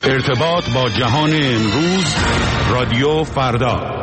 ارتباط با جهان امروز، رادیو فردا.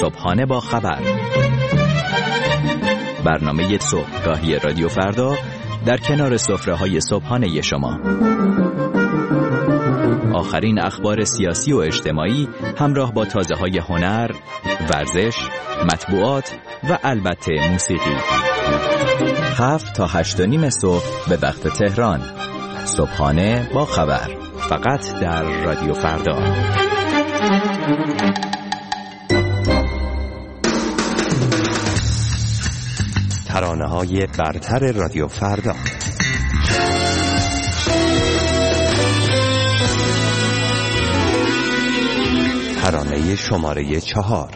صبحانه با خبر، برنامه صبحگاهی رادیو فردا در کنار سفره‌های صبحانه شما. آخرین اخبار سیاسی و اجتماعی همراه با تازه‌های هنر، ورزش، مطبوعات و البته موسیقی. 7 تا 8:30 صبح به وقت تهران. صبحانه با خبر، فقط در رادیو فردا. ترانه‌های برتر رادیو فردا. ترانه شماره 4.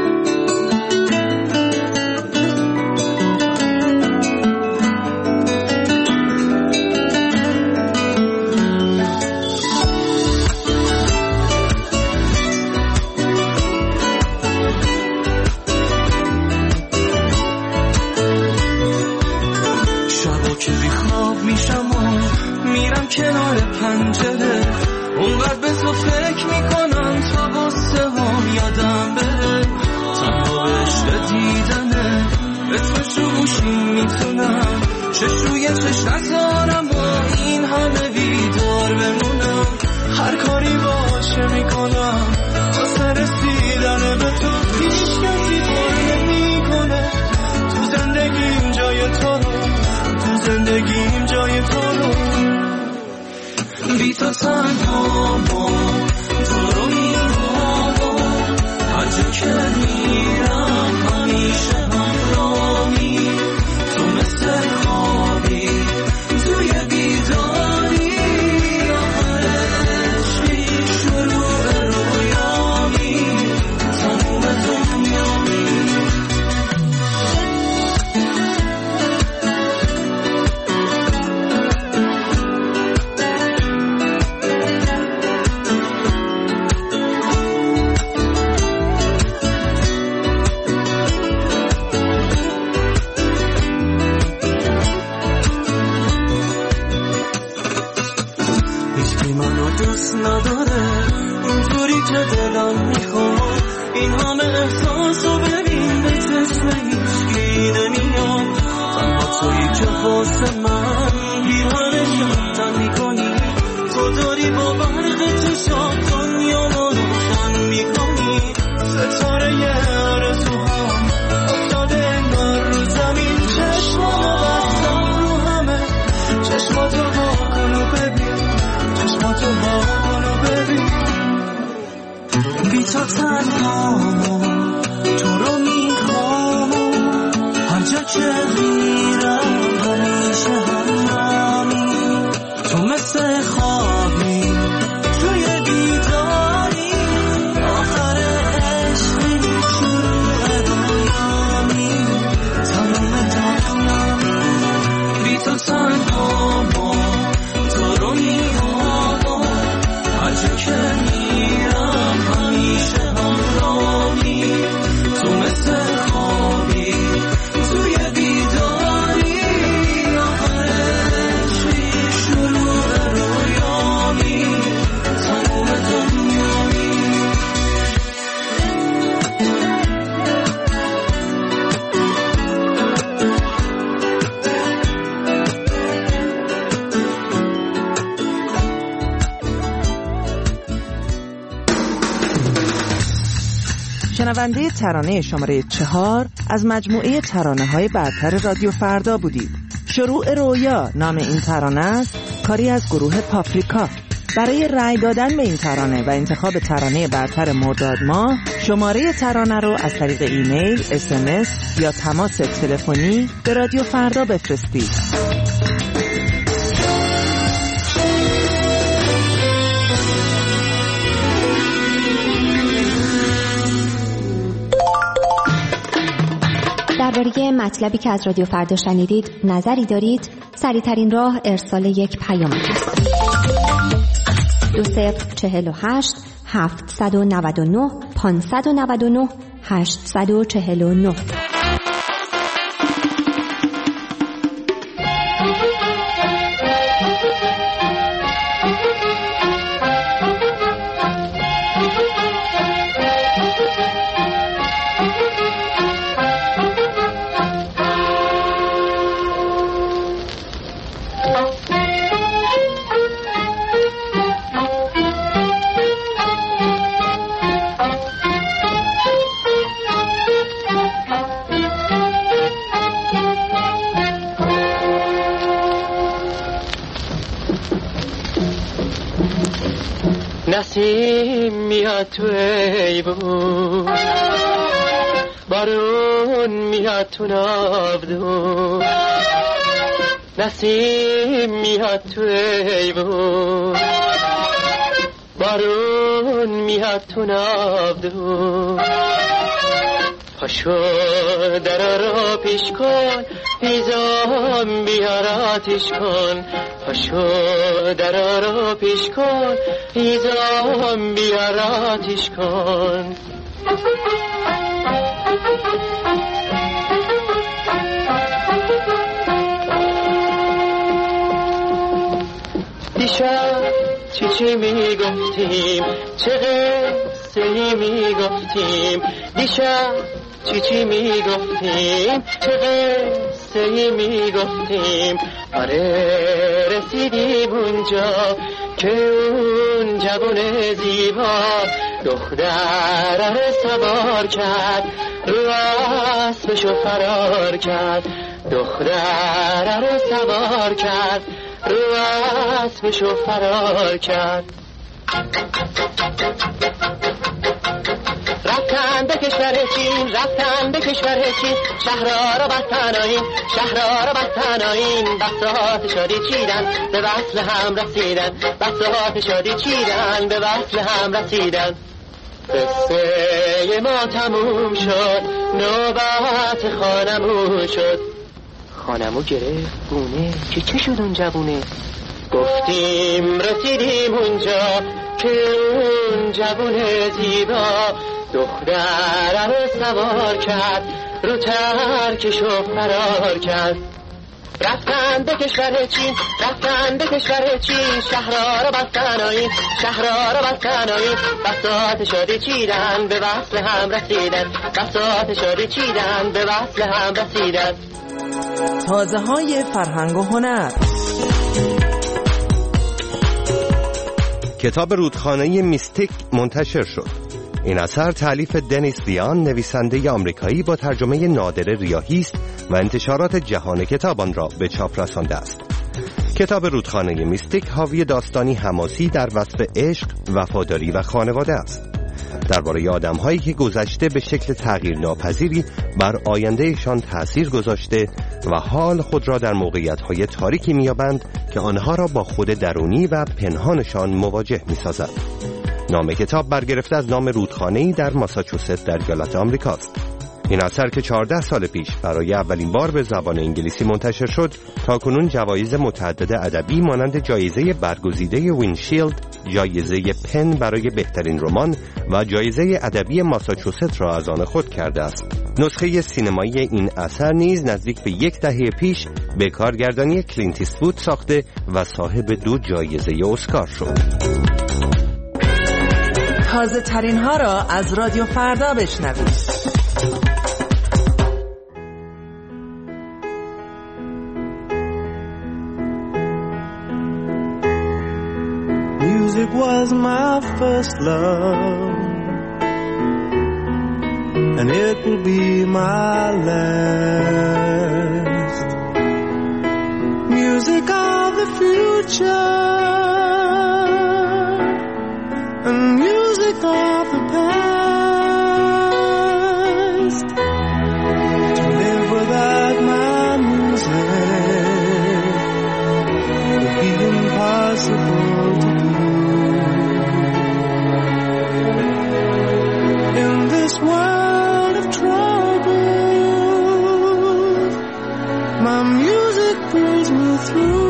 شنونده ترانه شماره 4 از مجموعه ترانه‌های برتر رادیو فردا بودید. شروع رویا نام این ترانه است، کاری از گروه پاپریکا. برای رأی دادن به این ترانه و انتخاب ترانه برتر مرداد ماه، شماره ترانه رو از طریق ایمیل، SMS یا تماس تلفنی به رادیو فردا بفرستید. درباره مطلبی که از رادیو فردا شنیدید نظری دارید؟ سریع‌ترین راه ارسال یک پیام است. 2048 799 599 849. نسیم میاد تو ایوون، بارون میاد تو ناودون، نسیم میاد تو ایوون، بارون میاد تو ناودون. پاشو در رو پیش کن، هیزم بیار آتیش کن. پاشو در رو پیش کن، هیزم بیار آتیش کن. دیشب چی میگفتیم، چه قصه میگفتیم. دیشب چی میگفتیم، چه قصه میگفتیم. آره رسیدیم اونجا که اون جوون زیبا دختر رو سوار کرد، رو اسبشو فرار کرد. دختر رو سوار کرد، رو اسبشو فرار کرد. رفتن به کشور چین، رفتن به کشور چین. شهرها رو بستن آیین، شهرها رو بستن آیین. بساط شادی چیدن، به وصل هم رسیدن. بساط شادی چیدن، به وصل هم رسیدن. قصه ما تموم شد، نوبت خانمون شد. خانمو گرفت گونه که چه شد اون جوونه. گفتیم رسیدیم اونجا که اون جوون زیبا دختر رو سوار کرد، رو ترکشو فرار کرد. رفتن به کشور چین، رفتن به کشور چین. شهرها رو بستن آیین، شهرها رو بستن آیین. بساط شادی چیدن، به وصل هم رسیدن. بساط شادی چیدن، به وصل هم رسیدن. تازه های فرهنگ و هنر. کتاب رودخانه میستیک منتشر شد. این اثر تألیف دنیس دیان، نویسنده آمریکایی با ترجمه نادر ریاحی است و انتشارات جهان کتاب آن را به چاپ رسانده است. کتاب رودخانه میستیک حاوی داستانی حماسی در وصف عشق، وفاداری و خانواده است. درباره آدم‌هایی که گذشته به شکل تغییرناپذیری بر آیندهشان تأثیر گذاشته و حال خود را در موقعیت‌های تاریکی می‌یابند که آنها را با خود درونی و پنهانشان مواجه می‌سازد. نام کتاب برگرفته از نام رودخانه‌ای در ماساچوست در ایالات آمریکاست. این اثر که 14 سال پیش برای اولین بار به زبان انگلیسی منتشر شد، تاکنون جوایز متعدد ادبی مانند جایزه برگزیده وینشیلد، جایزه پن برای بهترین رمان و جایزه ادبی ماساچوست را از آن خود کرده است. نسخه سینمایی این اثر نیز نزدیک به 10 دهه پیش به کارگردانی کلینت ایستوود ساخته و صاحب 2 جایزه اسکار شد. تازه ترین ها را از رادیو فردا بشنوید. Music was my first love, and it will be my last. Music of the future, and music of the past. To live without my music would be impossible to do. In this world of troubles, my music pulls me through.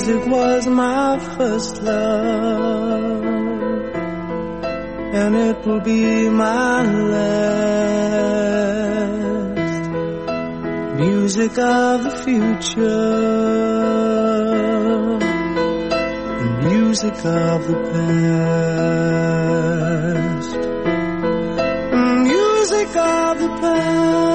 Music was my first love, and it will be my last. Music of the future, music of the past, music of the past.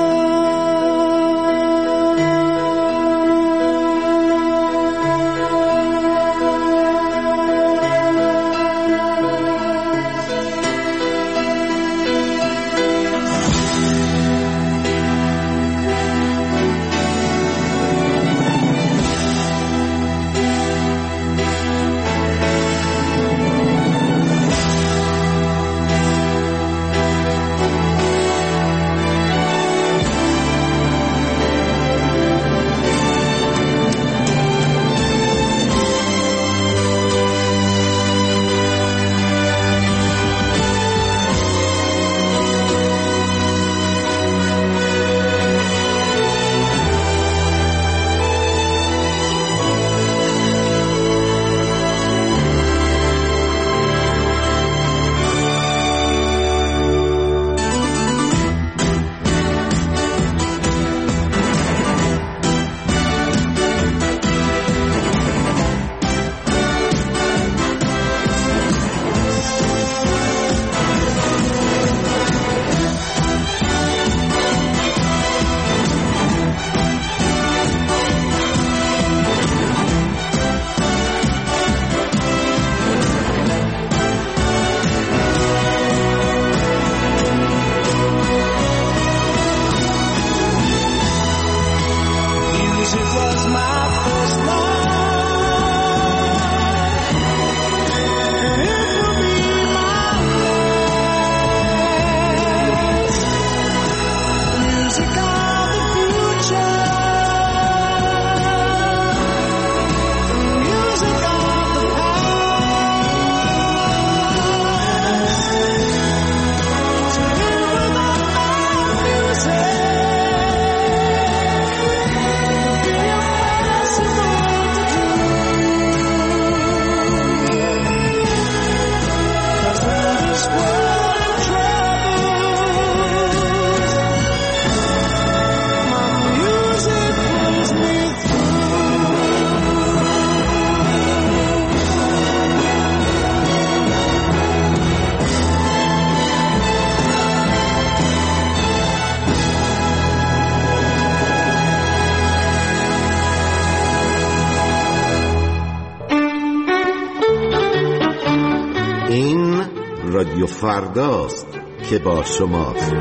رادیو فرداست که با شماست.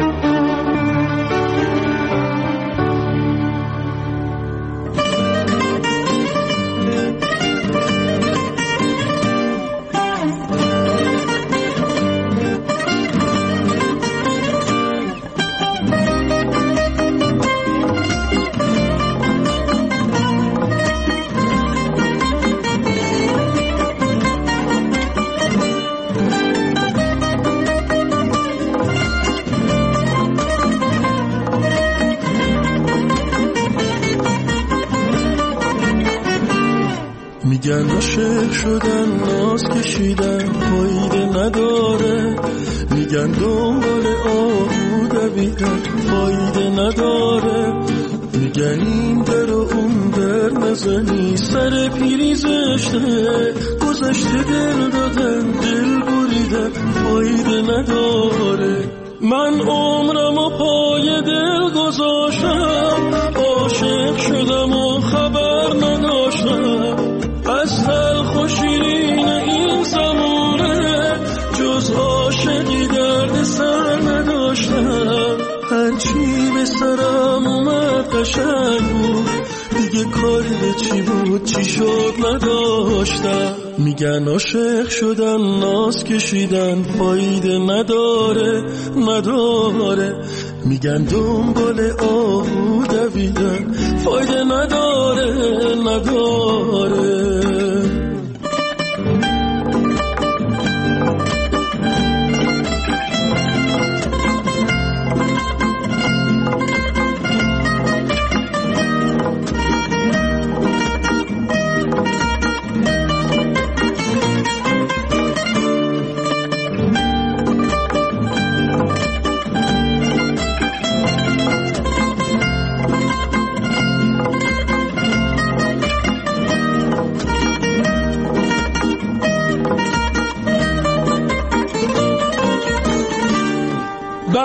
میگن عاشق شدن ناز کشیدن فایده نداره، میگن دنبال آهو دویدن فایده نداره، میگن این در و اون در نزنی سر پیری زشته، گذشته دل دادن دل بریدن فایده نداره. من عمرم و پای دل گذاشتم، عاشق شدم و خبر نداشتم از تلخ و شیرین این زمانه، جز عاشقی درد سر نداشتم. هرچی به سرم اومد قشنگ بود، دیگه کاری به چی بود چی شد نداشتم. میگن عاشق شدن ناز کشیدن فایده نداره نداره، میگن دنبال آهو دویدن فایده نداره نداره.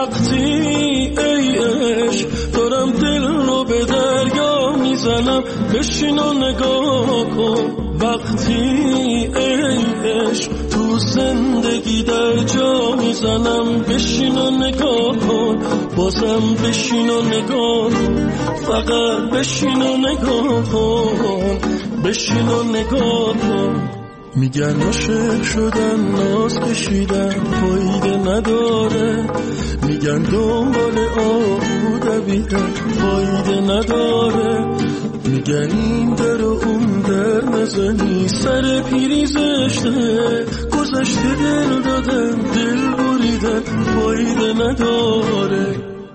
وقتی ای عشق دارم دل رو به دریا میزنم بشین و نگاه کن وقتی ای عشق تو زندگی در جا میزنم بشین و نگاه کن بازم بشین و نگاه کن فقط بشین و نگاه کن بشین و نگاه کن میگن عاشق شدن ناز کشیدن فایده نداره میگن دنبال آهو دویدن فایده نداره میگن این در و اون در نزنی سر پیری زشته گذشته دل دادن دل بریدن فایده نداره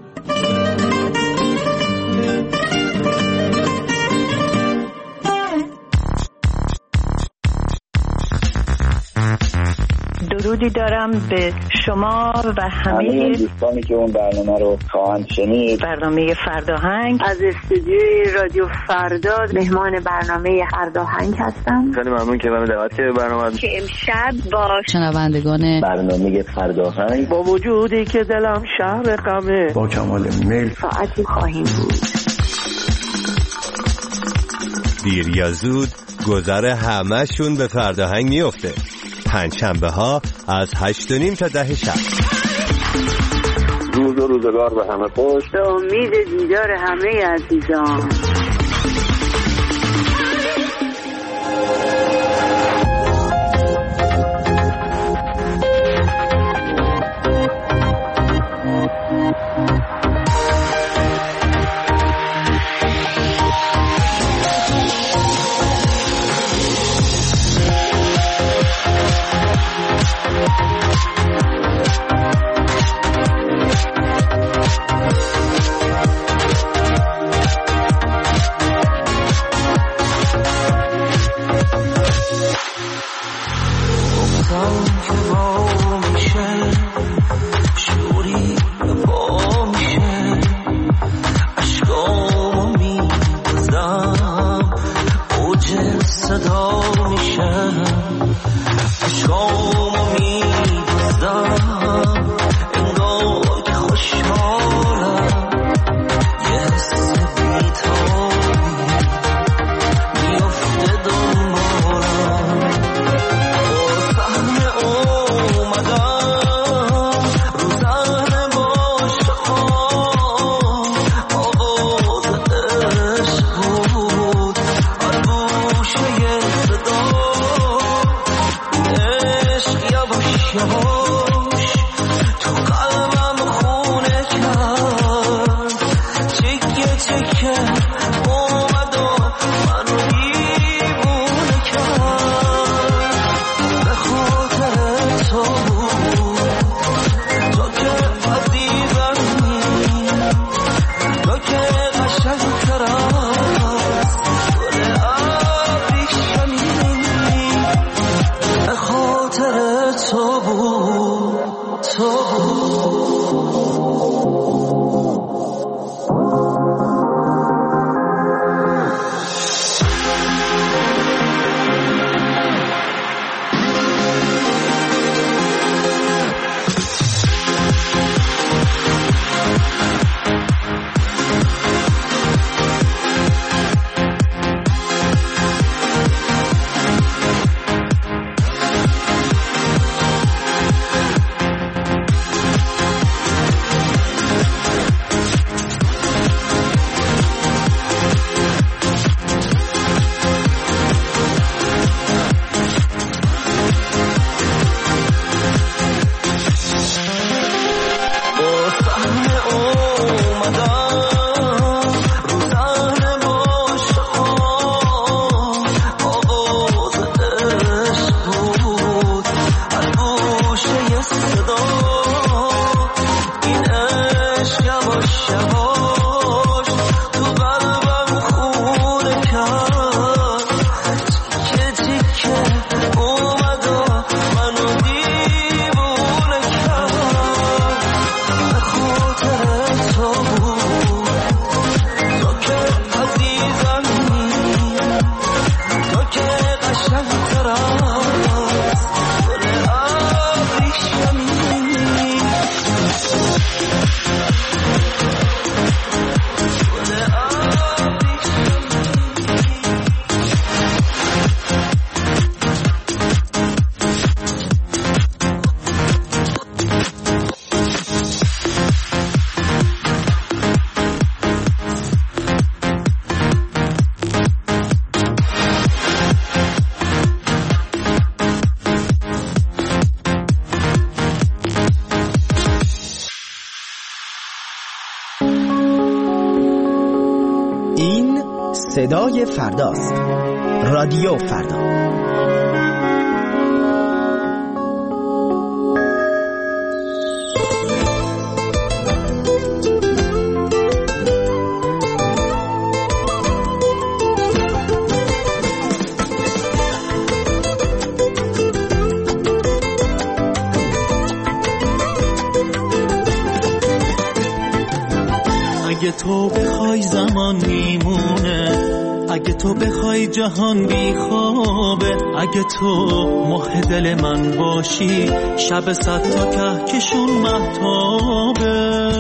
درودی دارم به شما و همه دوستانی که اون برنامه رو خواهند شنید. برنامه فرداهنگ از استودیوی رادیو فردا مهمان برنامه فرداهنگ هستم. خیلی ممنون که منو دعوت کردید برنامه که امشب با شنوندگان برنامه فرداهنگ با وجودی که دلم شهر غمه با کمال میل ساعتی خواهیم بود. دیر یا زود گذر همه‌شون به فرداهنگ میفته. پنجشنبه ها از 8:30 تا 10 شب. روز و روزگار به همه خوش. به امید دیدار همه عزیزان. تو بود صدای فرداست. رادیو فردا. اگه تو بخوای زمان میمونه، اگه تو بخوای جهان بیخوابه، اگه تو ماه دل من باشی شب 100 تا کهکشون مهتابه،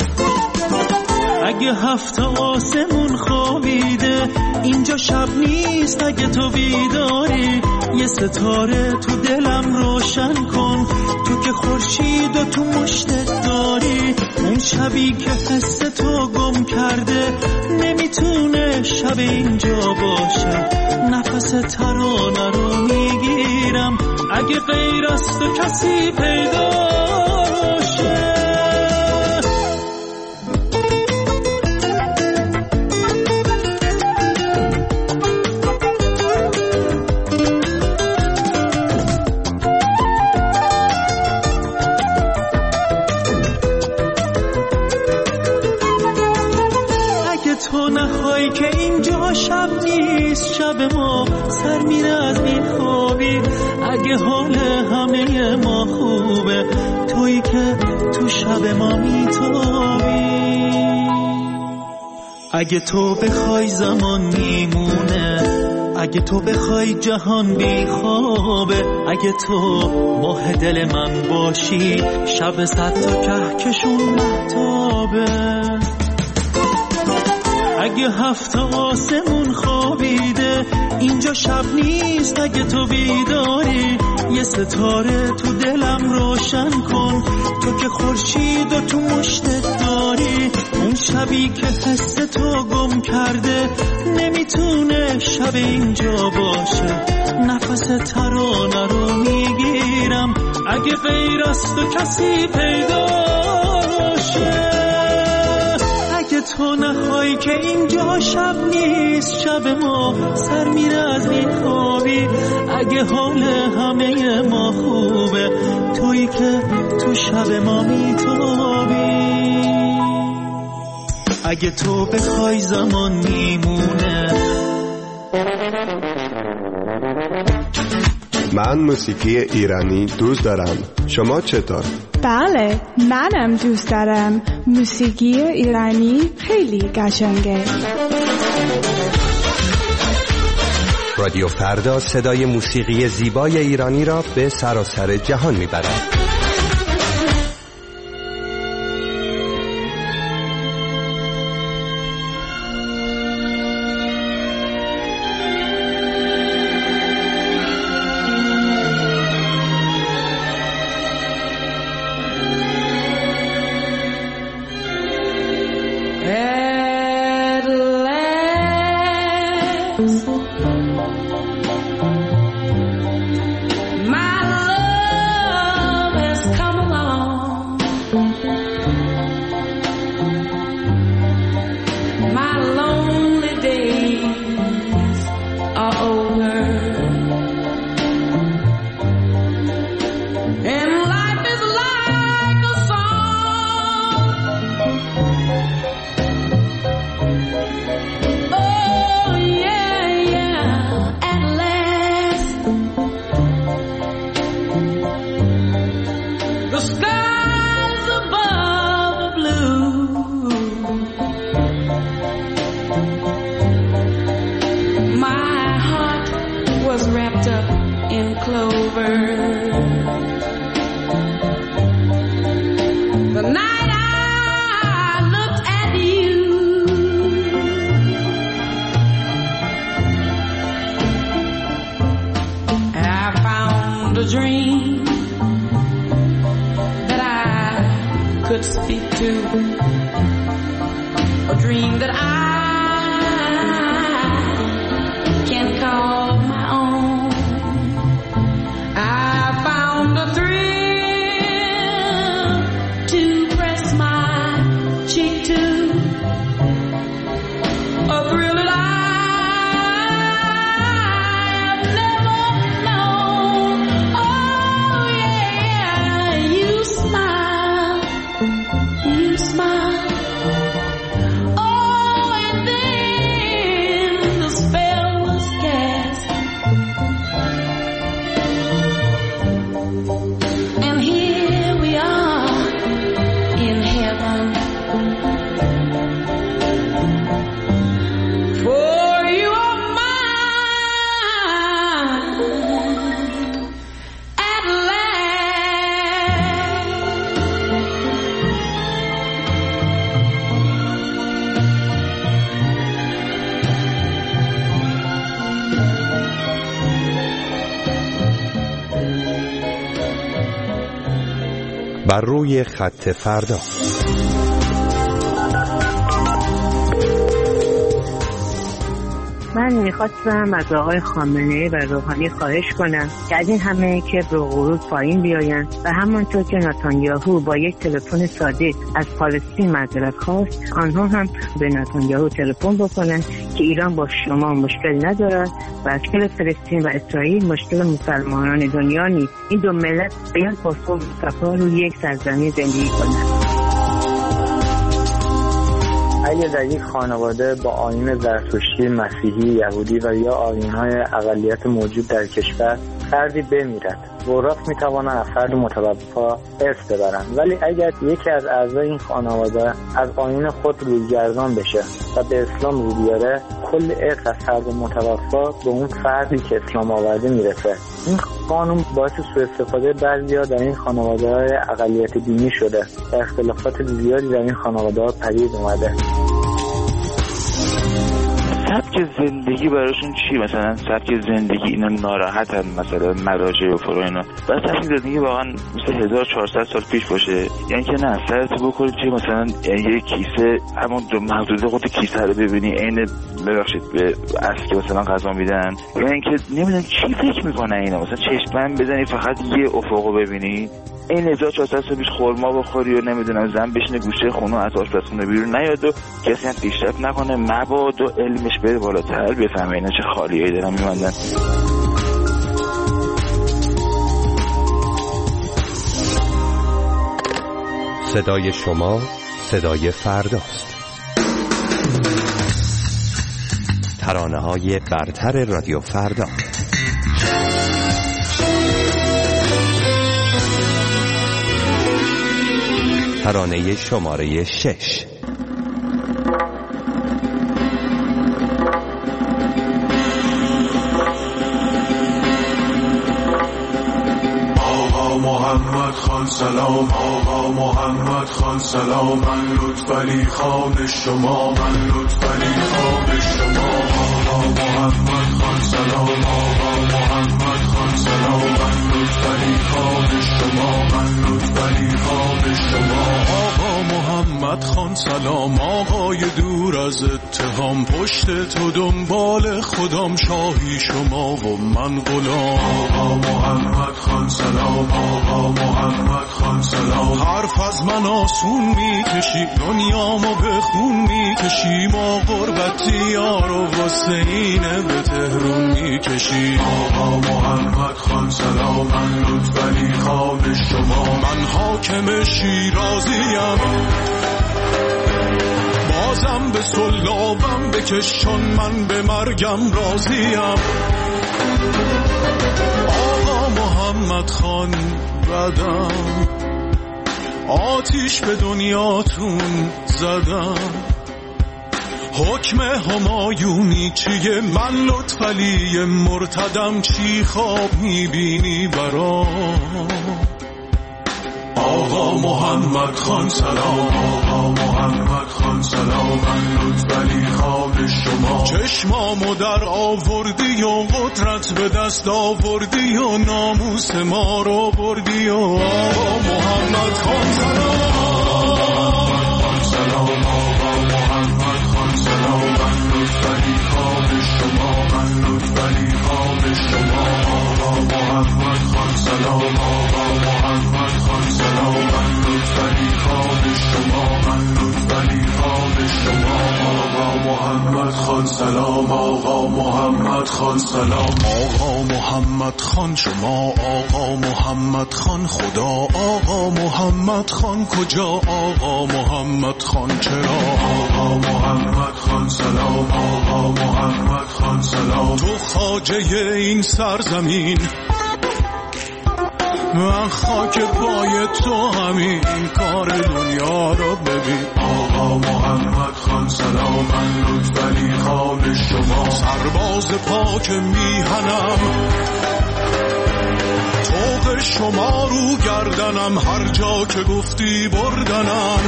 اگه 7 آسمون خوابیده اینجا شب نیست، اگه تو بیداری یه ستاره تو دلم روشن کن، تو که خورشید و تو مشتت داری، اون شبی که حس تو گم کرده نمیتونه شب اینجا باشه، نفس ترانه رو میگیرم اگه غیر از تو کسی پیدا شه. تو نخوای که اینجا شب نیست، شب ما سر میره از این خوابی، اگه حال همه ما خوبه تویی که تو شب ما میتابی، اگه تو بخوای زمان میمونه، اگه تو بخوای جهان بیخوابه، اگه تو ماه دل من باشی شب 100 تا کهکشون مهتابه، اگه 7 آسمون خوابیده اینجا شب نیست، اگه تو بیداری یه ستاره تو دلم روشن کن، تو که خورشید و تو مشتت داری، اون شبی که حس تو گم کرده نمیتونه شب اینجا باشه، نفس ترانه رو میگیرم اگه غیر از تو کسی پیدا شه، اگه تو نخوای که اینجا شب نیست، شب ما سر میره از این خوابی، اگه حال همه ما خوبه تویی که تو شب ما میتابی، اگه تو بخوای زمان میمونه. من موسیقی ایرانی دوست دارم، شما چطور؟ بله، منم دوست دارم. موسیقی ایرانی خیلی قشنگه. رادیو فردا صدای موسیقی زیبای ایرانی را به سراسر جهان میبرد. My, 'cause my, 'cause بر روی خط فردا. من میخواستم از آقای خامنه‌ای و روحانی خواهش کنم که از این همه کبر و غرور پایین بیاین و همانطور که نتانیاهو با یک تلفن ساده از پالستین معذرت خواست، آنها هم به نتانیاهو تلفن بکنن که ایران با شما مشکل ندارد و مشکل فلسطین و اسرائیل مشکل مسلمانان دنیا نیست. این دو ملت باید با صلح و صفا روی یک سرزمین زندگی کنند. اگه در یک خانواده با آیین زرتشتی، مسیحی، یهودی و یا آیین‌های اقلیت موجود در کشور فردی بمیرد، وراث می‌توانند از فرد متوفا ارث ببرند، ولی اگر یکی از اعضای این خانواده از آیین خود رویگردان بشه و به اسلام رو بیاره، کل ارث از فرد متوفا به اون فردی که اسلام آورده میرسه. این قانون باعث سوء استفاده بعضی‌ها در این خانواده‌های اقلیت دینی شده و اختلافات زیادی در این خانواده‌ها پدید اومده. سبک زندگی براشون چی؟ مثلا سبک زندگی اینا ناراحتن، مثلا مراجع و فرو اینا، بعد سبک زندگی واقعا مثل 1400 سال پیش باشه، یعنی که نه سرت بکنی چی، مثلا یه کیسه همون محدوده خود کیسه رو ببینی عین ببخشید به اسکی مثلا غذا میدن، یعنی اینکه نمیدونم چی فکر میکنن اینا، مثلا چشمن بزنی فقط یه افقو ببینی، این 1400 سال پیش خرما بخوری و نمیدونم زن بشینه گوشه خونه از آشپزخونه بیرون نیاد و کسی هم پیشرفت نکنه، مبادا علمش بره بالاتر بفهمه اینا چه خالیایی دارن میمندن. صدای شما صدای فرداست. ترانه‌های برتر رادیو فردا. ترانه شماره 6. آقا محمد خان سلام، آقا محمد خان سلام، من لطفعلی خان شما، من لطفعلی خان شما، آقا محمد خان سلام، آقا محمد خان سلام، من لطفعلی خان شما، من لطفعلی خان شما، آقا محمد خان سلام، آقای دور از اتهام، پشت تو دنبال خودم، شاهی شما و من غلام، آقا محمد خان سلام، آقا محمد خان سلام، حرف از من آسون میکشی، دنیامو به خون میکشی، ما غربتی یارو واسه اینه به تهرون میکشی، آقا محمد خان سلام، من لطفعلی خان شما، من حاکم شیرازیم، بازم به سلابم بکش چون من به مرگم راضیم، آقا محمد خان بدم، آتیش به دنیاتون زدم، حکم همایونی چیه، من لطفعلی مرتدم، چی خواب میبینی برام، آقا محمد خان سلام، آقا محمد خان سلام، من لطفعلی خان شما، چشمامو در آوردی و قدرت به دست آوردی و ناموس ما رو بردی و آقا محمد خان سلام، آقا محمد خان سلام، من لطفعلی خان شما، من لطفعلی خان شما، آقا محمد خان سلام، آقا محمد خان سلام، من لطفعلی خان شما، من لطفعلی خان شما، آقا محمد خان سلام، آقا محمد خان سلام، آقا محمد خان شما، آقا محمد خان خدا، آقا محمد خان کجا، آقا محمد خان چرا، آقا محمد خان سلام، آقا محمد خان سلام، تو خواجه این سرزمین، من خاک پای تو همین کار دنیا رو ببین، آقا محمد خان سلام، من لطفعلی خان شما، سرباز پاک میهنم، طوق شما رو گردنم، هر جا که گفتی بردنم،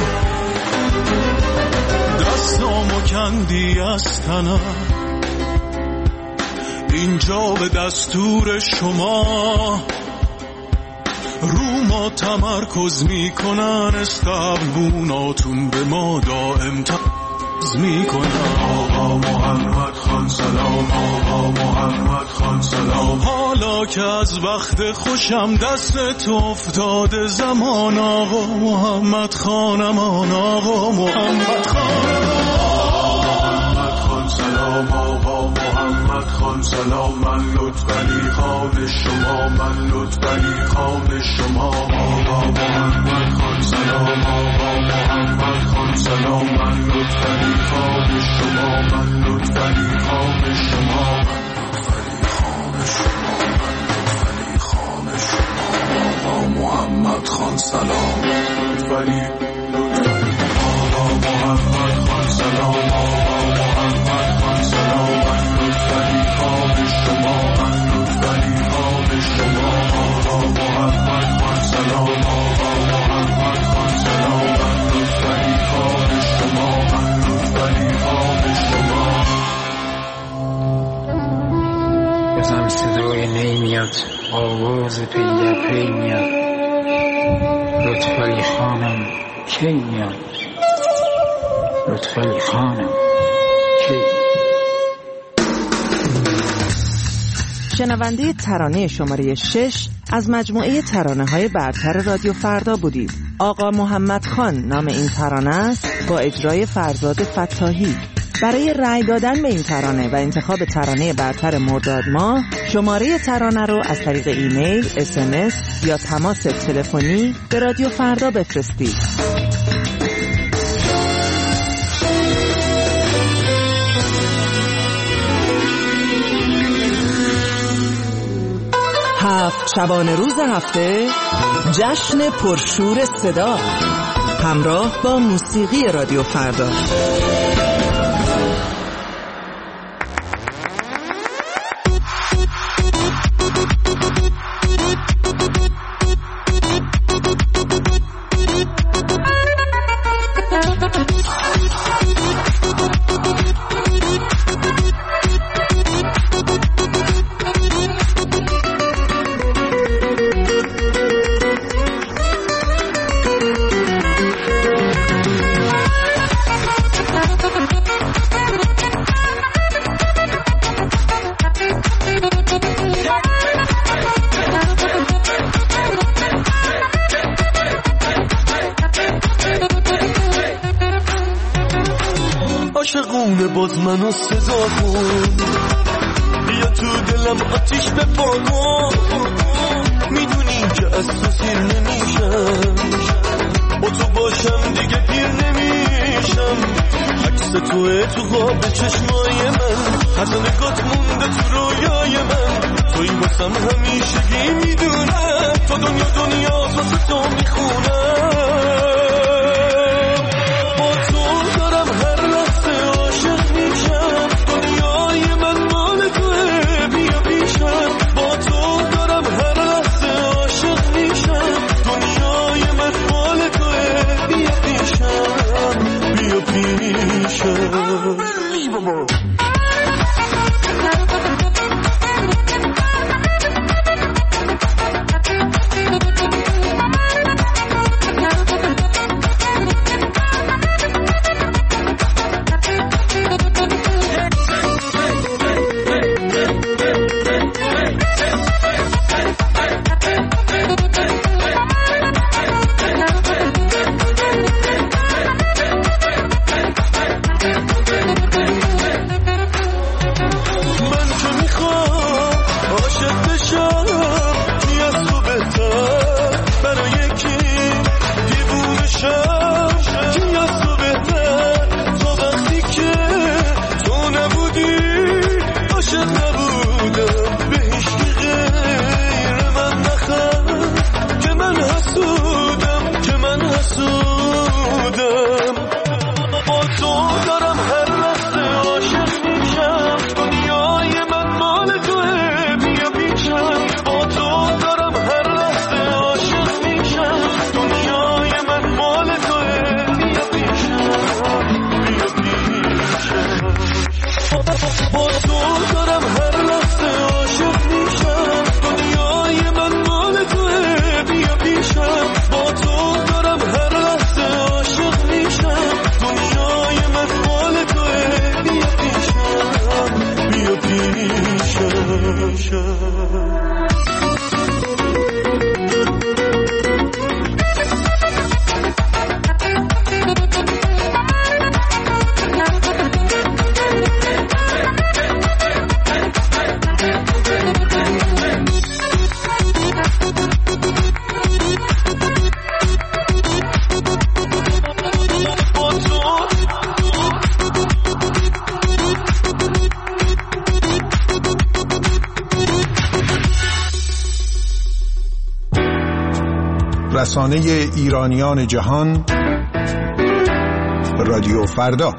دستامو کندی از تنم، اینجا به دستور شما، رو ما تمرکز میکنن، استقبوناتون به ما دائم میکنن. آقا محمد خان سلام، آقا محمد خان سلام. حالا که از وقت خوشم دست افتاده زمان، آقا محمد خانمان، آقا محمد خان سلام، آقا محمد خان سلام. من لطفعلی خان شما، من لطفعلی خان شما. آقا محمد خان سلام، آقا محمد خان سلام. من لطفعلی خان شما، من لطفعلی خان شما. لطفعلی خان شما، آقا محمد خان سلام. لطفعلی آقا محمد خان سلام، آقا محمد خان سلام. من لطفعلی خان شما، من لطفعلی خان شما. آقا محمد خان سلام، آقا محمد خان سلام. من لطفعلی خان شما، من لطفعلی خان شما. بازم صدای نی میاد، آواز پی در پی میاد. لطفعلی خانم کی میاد؟ لطفعلی خانم کی؟ شنونده ترانه شماره 6 از مجموعه ترانه‌های برتر رادیو فردا بودید. آقا محمد خان نام این ترانه است با اجرای فرزاد فتاحی. برای رأی دادن به این ترانه و انتخاب ترانه برتر مرداد ماه، شماره ترانه رو از طریق ایمیل، SMS یا تماس تلفنی به رادیو فردا بفرستید. هفت شبانه روز هفته، جشن پرشور صدا همراه با موسیقی رادیو فردا. عاشقونه باز منو صدا کن، بیا تو دلم آتیش بپا کن. میدونی که از تو سیر نمیشم، با تو باشم دیگه پیر نمیشم. عکس توه تو خواب چشمای من، هر نگات مونده تو رویای من. توی واسم همیشگی میدونم، تا دنیا واسه تو میخونم. با تو دارم هر لحظه عاشق میشم، دنیای من مال توه، بیا پیشم. با تو دارم هر لحظه عاشق میشم، دنیای من مال توه، بیا پیشم، بیا پیشم. رسانه ایرانیان جهان، رادیو فردا.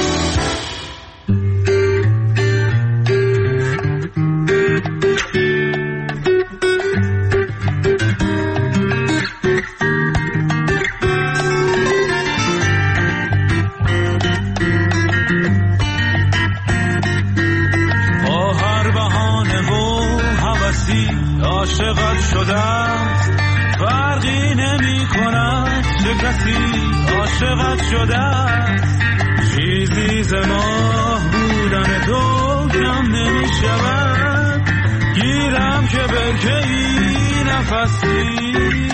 با هر بهانه و هوسی عاشقت شدم، فرقی نمی کند چه کسی عاشقت شده است. چیزی ز ماه بودن تو کم نمی شود، گیرم که برکه ای نفسی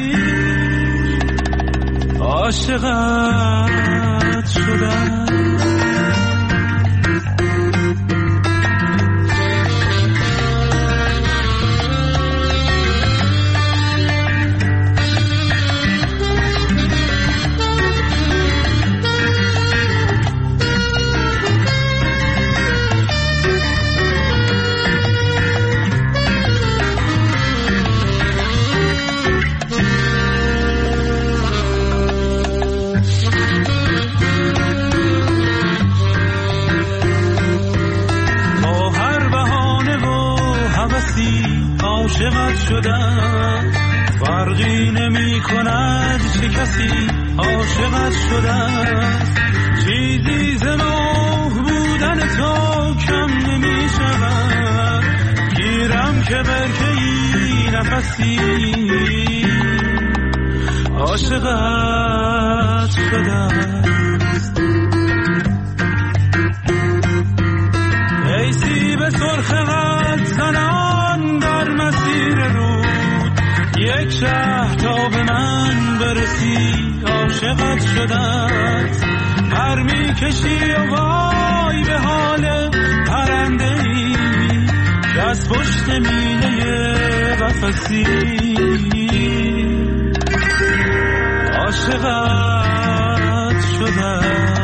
عاشقت شده است. عاشقت شدم، فرقی نمی کند چه کسی عاشقت شدم. چیزی ز ماه بودن تو کم نمی شود، گیرم که برکه ای نفسی عاشقت شدم. ای سیب سرخ قد زنان در مسیر رود، یک شهر تا به من برسی عاشقت شدت. پر می کشی و وای به حال پرنده ای که از پشت میله قفسی عاشقت شدت.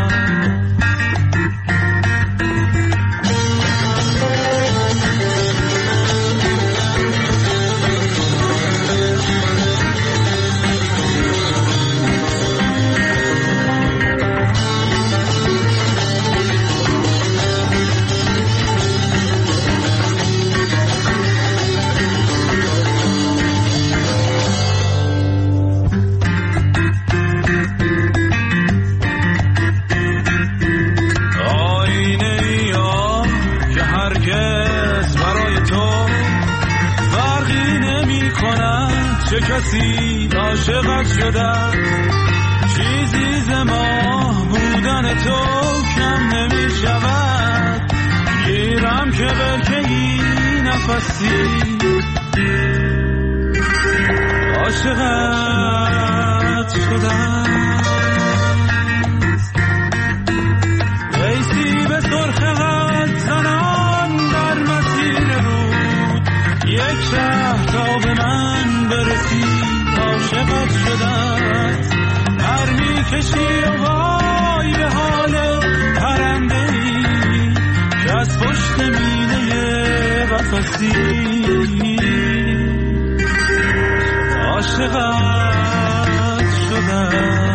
چه کسی عاشقت شده، چیزی ز ماه بودن تو کم نمی شود، گیرم که برکه ای نفسی عاشقت شده. ای سیب سرخ قد زنان در مسیر رود، یک شهر تا به من برسی عاشقت شدت. پر می کشی و وای به حال پرنده ای که از پشت میله قفسی عاشقت شدت.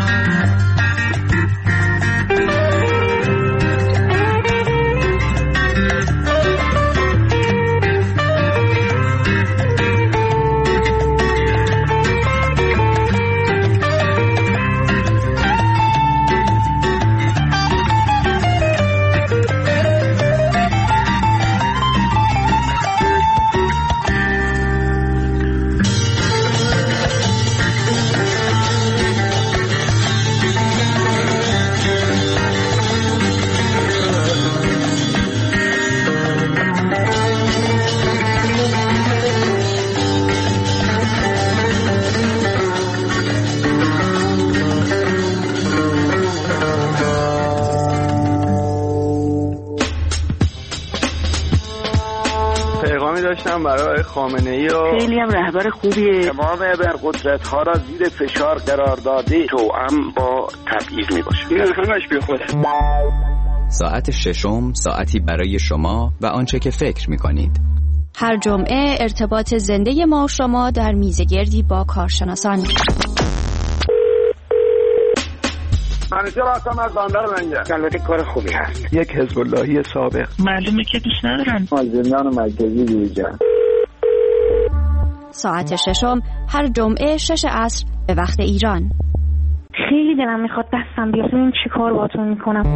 برای خامنه‌ای و خیلی هم رهبر خوبیه. تمام ابرقدرت‌ها را زیر فشار قرار داده، توأم با تبعیض میباشه. این همش بی خوده. ساعت ششم ساعتی برای شما و آنچه که فکر می‌کنید. هر جمعه ارتباط زنده ما و شما در میزگردی با کارشناسان. منیجر هستم از بندر منجر. البته کار خوبی هست. یک حزب اللهی سابق. معلومه که دوست ندارم. مازندران مرکزی بیرجان. ساعت ششم هر جمعه 6 عصر به وقت ایران. خیلی دلم میخواد دستم بیاد ببینم چی کار باهاتون میکنم.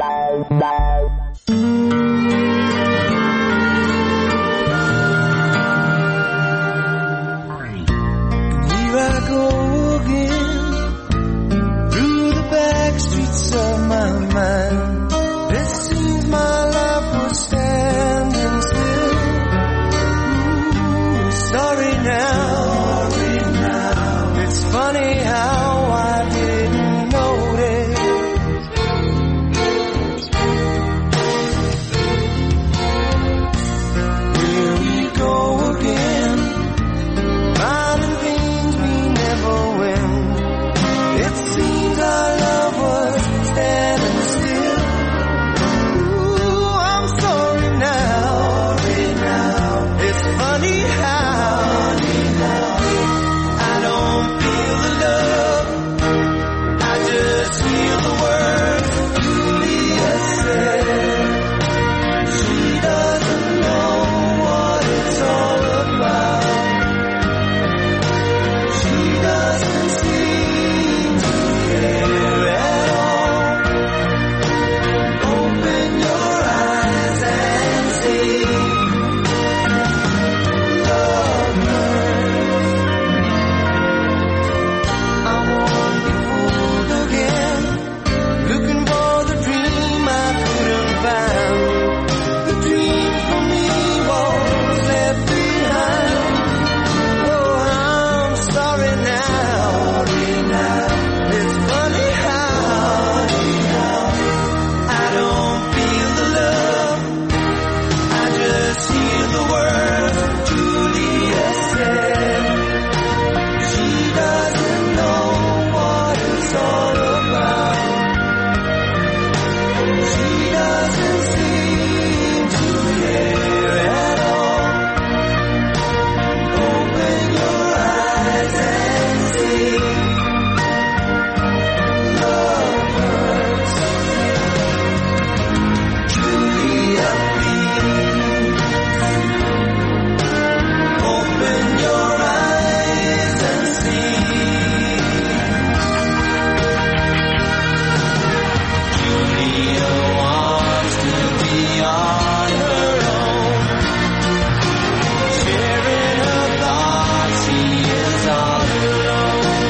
Streets of my mind. It seems my life was standing still. Ooh, sorry now. It's funny how I didn't notice. Here we go again, finding things we never win. It seems our love was standing still. Ooh, I'm sorry now. It's funny how I don't feel the love, I just feel the words Julia said. She doesn't know what it's all about. She doesn't seem to care at all. Open your eyes and see. Love hurts. I won't be fooled again, looking for the dream I couldn't find. The dream for me was left behind. Oh, I'm sorry now. It's funny how I don't feel the love, I just hear the words Julia said. She doesn't know what it's all about. She doesn't seem to care at all. Open your eyes and see. Love hurts. Julia, please. Open your eyes and see. Julia wants to be on her own, sharing her thoughts. She is all alone,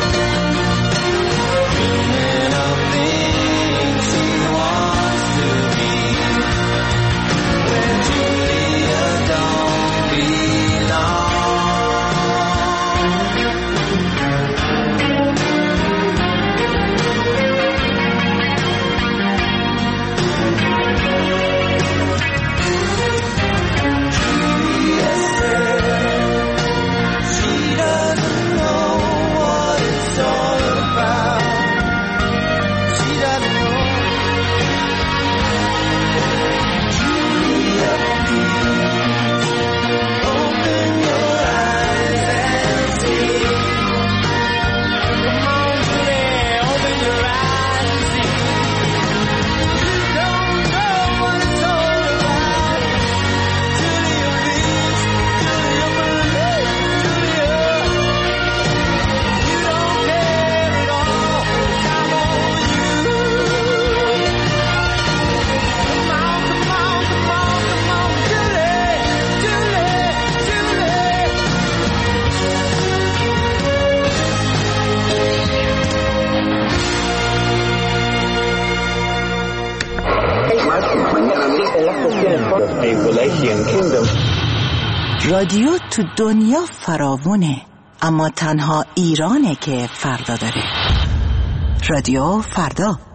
dreaming of things she wants to be, where Julia don't belong. Julia said she doesn't know what it's all about. She doesn't know. Julia, please. Open your eyes and see. Come on, Julia, open your eyes and see. You don't know what it's all about. Julia, please. Julia, believe. Julia, you don't care at all. I'm on you. Come on, come on, come on, come on, Julie, Julie, Julie. رادیو تو دنیا فراوونه، اما تنها ایرانه که فردا داره. رادیو فردا.